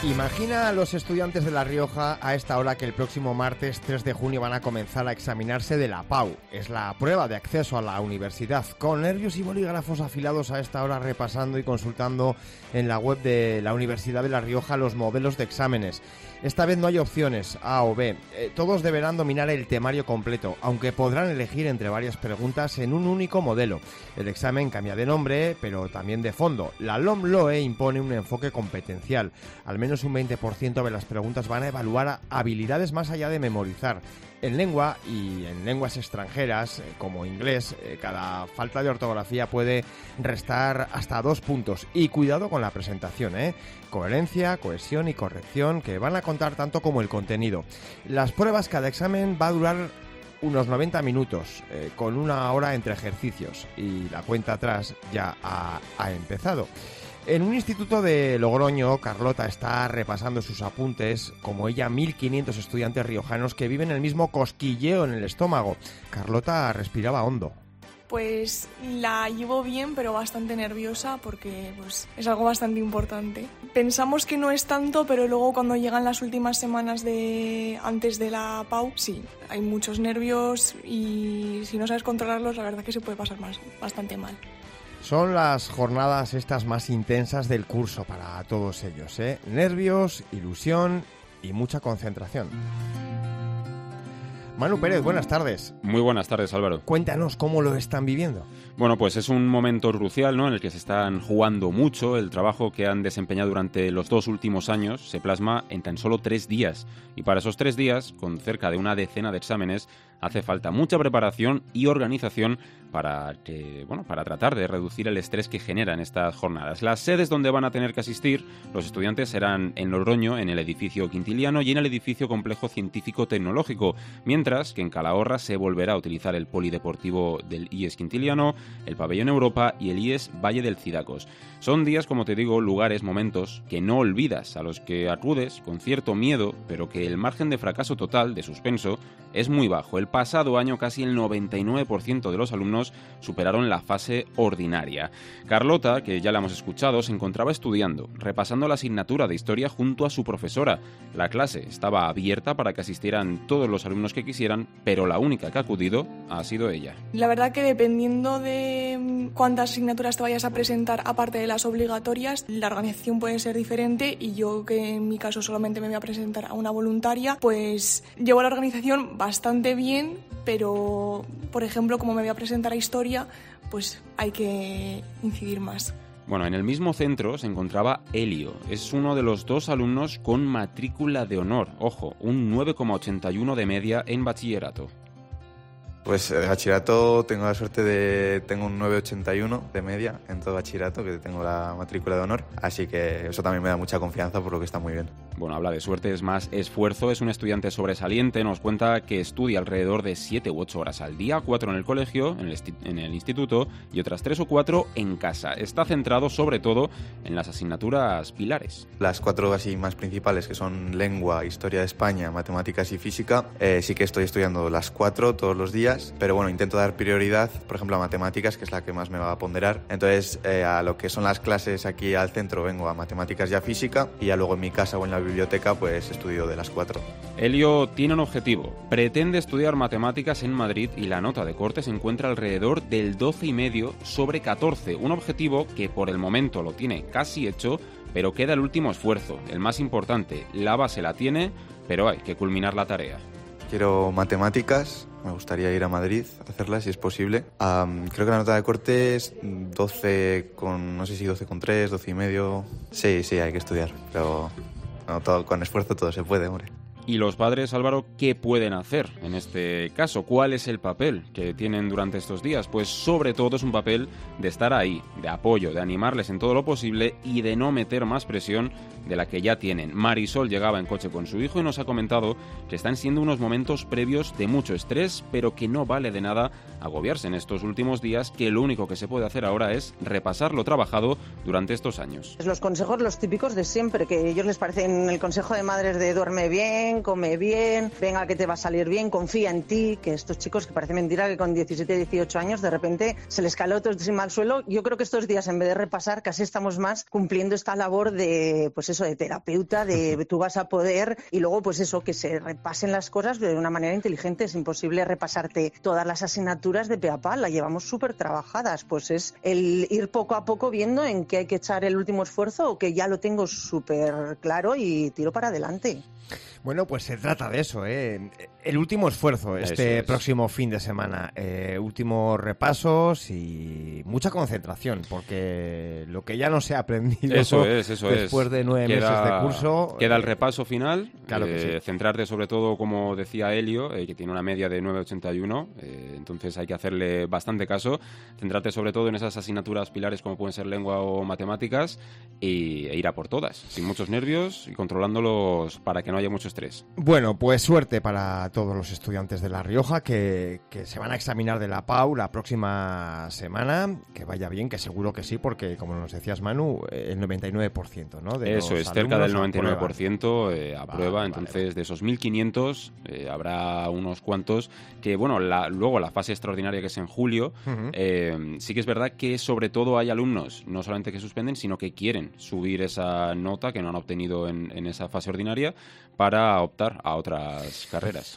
Imagina a los estudiantes de La Rioja a esta hora que el próximo martes 3 de junio van a comenzar a examinarse de la PAU. Es la prueba de acceso a la universidad. Con nervios y bolígrafos afilados a esta hora repasando y consultando en la web de la Universidad de La Rioja los modelos de exámenes. Esta vez no hay opciones A o B. Todos deberán dominar el temario completo, aunque podrán elegir entre varias preguntas en un único modelo. El examen cambia de nombre, pero también de fondo. La LOMLOE impone un enfoque competencial. Al menos un 20% de las preguntas van a evaluar habilidades más allá de memorizar. En lengua y en lenguas extranjeras, como inglés, cada falta de ortografía puede restar hasta 2 puntos. Y cuidado con la presentación, coherencia, cohesión y corrección, que van a contar tanto como el contenido. Las pruebas, cada examen va a durar unos 90 minutos, con 1 hora entre ejercicios. Y la cuenta atrás ya ha empezado. En un instituto de Logroño, Carlota está repasando sus apuntes, como ella 1.500 estudiantes riojanos que viven el mismo cosquilleo en el estómago. Carlota respiraba hondo. Pues la llevo bien, pero bastante nerviosa porque es algo bastante importante. Pensamos que no es tanto, pero luego cuando llegan las últimas semanas antes de la PAU, sí, hay muchos nervios y si no sabes controlarlos, la verdad que se puede pasar bastante mal. Son las jornadas estas más intensas del curso para todos ellos, Nervios, ilusión y mucha concentración. Manu Pérez, buenas tardes. Muy buenas tardes, Álvaro. Cuéntanos cómo lo están viviendo. Bueno, pues es un momento crucial, ¿no?, en el que se están jugando mucho. El trabajo que han desempeñado durante los 2 últimos años se plasma en tan solo 3 días. Y para esos 3 días, con cerca de una decena de exámenes, hace falta mucha preparación y organización para tratar de reducir el estrés que generan estas jornadas. Las sedes donde van a tener que asistir los estudiantes serán en Logroño, en el edificio Quintiliano y en el edificio Complejo Científico Tecnológico, mientras que en Calahorra se volverá a utilizar el polideportivo del IES Quintiliano, el pabellón Europa y el IES Valle del Cidacos. Son días, como te digo, lugares, momentos que no olvidas, a los que acudes con cierto miedo, pero que el margen de fracaso total, de suspenso, es muy bajo. El pasado año casi el 99% de los alumnos superaron la fase ordinaria. Carlota, que ya la hemos escuchado, se encontraba estudiando, repasando la asignatura de historia junto a su profesora. La clase estaba abierta para que asistieran todos los alumnos que quisieran, pero la única que ha acudido ha sido ella. La verdad que dependiendo de cuántas asignaturas te vayas a presentar, aparte de las obligatorias, la organización puede ser diferente y yo, que en mi caso solamente me voy a presentar a una voluntaria, pues llevo la organización bastante bien, pero por ejemplo, como me voy a presentar a historia, pues hay que incidir más. Bueno, en el mismo centro se encontraba Elio. Es uno de los 2 alumnos con matrícula de honor. Ojo, un 9,81 de media en bachillerato. Pues de bachillerato tengo la suerte de... Tengo un 9,81 de media en todo bachillerato, que tengo la matrícula de honor, así que eso también me da mucha confianza, por lo que está muy bien. Bueno, habla de suerte, es más esfuerzo. Es un estudiante sobresaliente, nos cuenta que estudia alrededor de 7 u 8 horas al día, 4 en el colegio, en el instituto, y otras 3 o 4 en casa. Está centrado sobre todo en las asignaturas pilares. Las 4 así más principales, que son lengua, historia de España, matemáticas y física, sí que estoy estudiando las 4 todos los días, pero bueno, intento dar prioridad, por ejemplo, a matemáticas, que es la que más me va a ponderar. Entonces, a lo que son las clases aquí al centro vengo a matemáticas y a física, y ya luego en mi casa o en la biblioteca pues estudio de las 4. Elio tiene un objetivo. Pretende estudiar matemáticas en Madrid y la nota de corte se encuentra alrededor del 12,5 sobre 14. Un objetivo que por el momento lo tiene casi hecho, pero queda el último esfuerzo, el más importante. La base la tiene, pero hay que culminar la tarea. Quiero matemáticas, me gustaría ir a Madrid a hacerlas si es posible. Creo que la nota de corte es 12 con, no sé si 12,3, 12,5. Sí, hay que estudiar, pero no, todo, con esfuerzo todo se puede, hombre. Y los padres, Álvaro, ¿qué pueden hacer en este caso? ¿Cuál es el papel que tienen durante estos días? Pues sobre todo es un papel de estar ahí, de apoyo, de animarles en todo lo posible y de no meter más presión de la que ya tienen. Marisol llegaba en coche con su hijo y nos ha comentado que están siendo unos momentos previos de mucho estrés, pero que no vale de nada agobiarse en estos últimos días, que lo único que se puede hacer ahora es repasar lo trabajado durante estos años. Los consejos, los típicos de siempre, que a ellos les parecen el consejo de madres de duerme bien, come bien, venga que te va a salir bien, confía en ti, que estos chicos, que parece mentira que con 17, 18 años de repente se les caló todo encima al suelo. Yo creo que estos días, en vez de repasar, casi estamos más cumpliendo esta labor de, pues eso, de terapeuta, de tú vas a poder, y luego pues eso, que se repasen las cosas de una manera inteligente. Es imposible repasarte todas las asignaturas de pe a pa, las llevamos súper trabajadas, pues es el ir poco a poco viendo en qué hay que echar el último esfuerzo o que ya lo tengo súper claro y tiro para adelante. Bueno, pues se trata de eso, el último esfuerzo este próximo fin de semana, últimos repasos y mucha concentración, porque lo que ya no se ha aprendido después de 9 meses de curso... Queda el repaso final, claro que sí. Centrarte sobre todo, como decía Helio, que tiene una media de 9,81, entonces hay que hacerle bastante caso, centrarte sobre todo en esas asignaturas pilares como pueden ser lengua o matemáticas e ir a por todas, sin muchos nervios y controlándolos para que no haya mucho estrés. Bueno, pues suerte para todos los estudiantes de La Rioja que se van a examinar de la PAU la próxima semana, que vaya bien, que seguro que sí, porque como nos decías, Manu, el 99%, ¿no? De eso es, cerca del 99% aprueba, entonces vale. De esos 1.500 habrá unos cuantos que, bueno, luego la fase extraordinaria que es en julio, sí que es verdad que sobre todo hay alumnos, no solamente que suspenden, sino que quieren subir esa nota que no han obtenido en esa fase ordinaria para optar a otras carreras.